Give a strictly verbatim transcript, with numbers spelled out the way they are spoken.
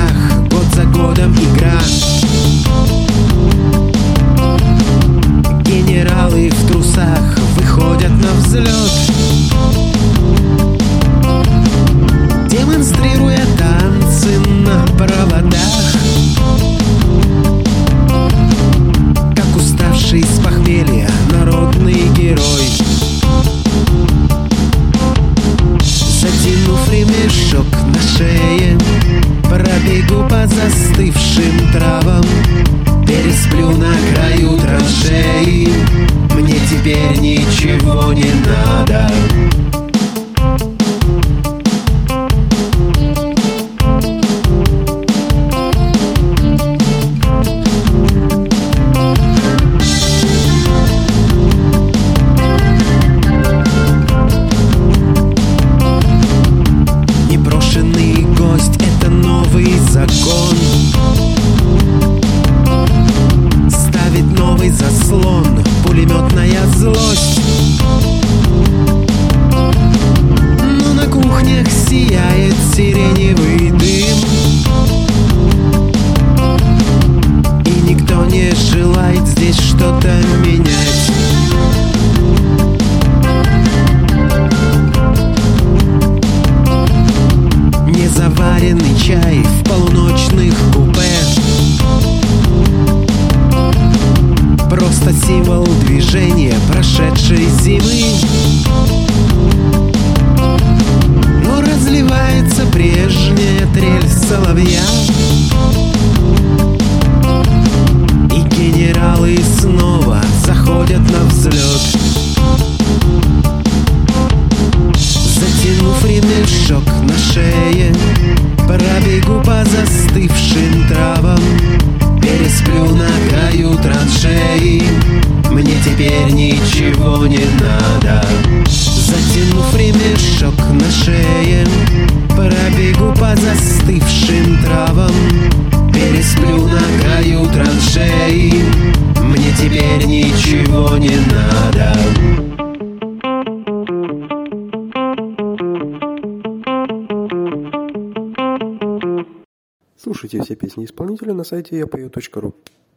трудах, год за годом игра. Генералы в трусах выходят на взлет, демонстрируя танцы на проводах. Как уставший с похмелья народный герой, затянув ремешок на шее, пробегу по застывшим травам, пересплю на краю траншеи. Мне теперь ничего не надо. Непрошенный гость — это новый закон. Ставит новый заслон пулеметная злость. Но на кухнях сияет сиреневый дым, и никто не желает здесь что-то менять. Незаваренный чай в полуночных купе — просто символ движения прошедшей зимы. Но разливается прежняя трель соловья, и генералы снова заходят на взлет. Затянув ремешок на шее, пробегу по застывшим травам, пересплю на краю траншеи. Мне теперь ничего не надо. Затянув ремешок на шее, пробегу по застывшим травам, пересплю на краю траншеи. Мне теперь ничего не надо. Слушайте все песни исполнителя на сайте я пою точка ру.